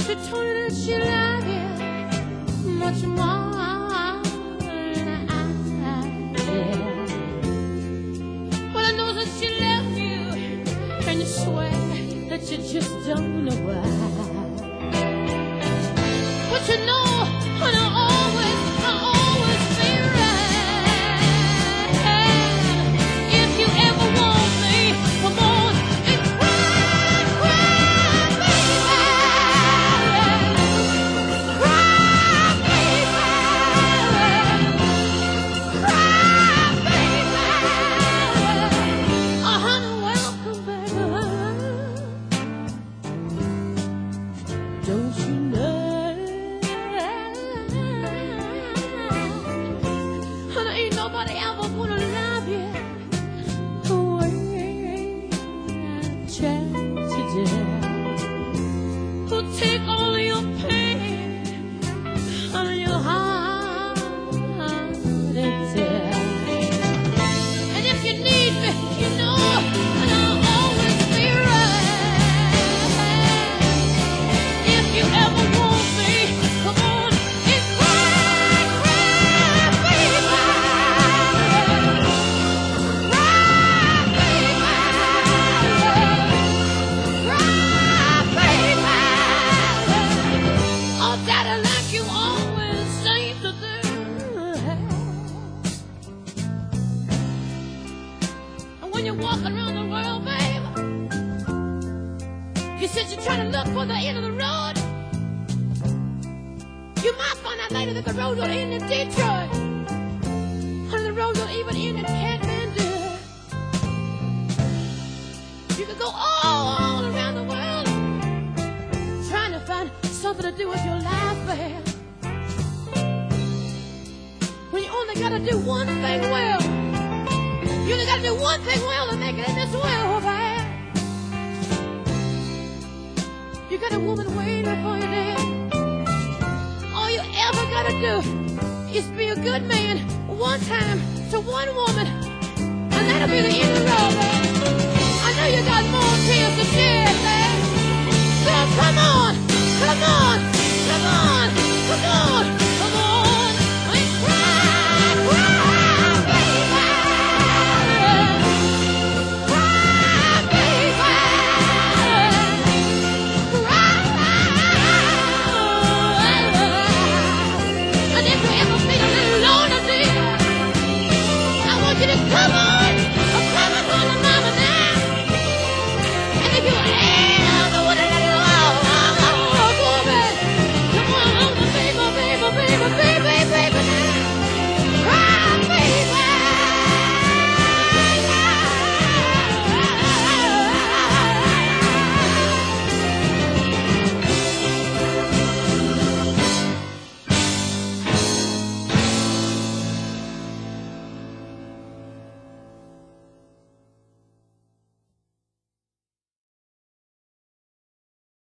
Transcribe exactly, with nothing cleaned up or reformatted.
She told me that she loved you much more than I did. Well, I know that she loved you, and you swear that you just don't know why. But you know, and I always, I always be right. If you ever want me, come on and cry, cry, baby. Cry, baby. Cry, baby. Oh, honey, welcome back. Don't you know? Nobody ever gonna love you the way I tried to do. Who'll take all your pain out of your heart and tear. And if you need me, you know, and I'll always be right. If you ever want me, come on and cry, cry, baby. When you're walking around the world, babe, you said you're trying to look for the end of the road. You might find out later that the road don't end in Detroit, and the road don't even end in Kathmandu. You could go all around the world trying to find something to do with your life, babe, when you only gotta do one thing well. You only gotta do one thing well to make it in this world, man. You got a woman waiting for you there. All you ever gotta do is be a good man one time to one woman, and that'll be the end of the road, man. I know you got more tears to shed, man. So come on.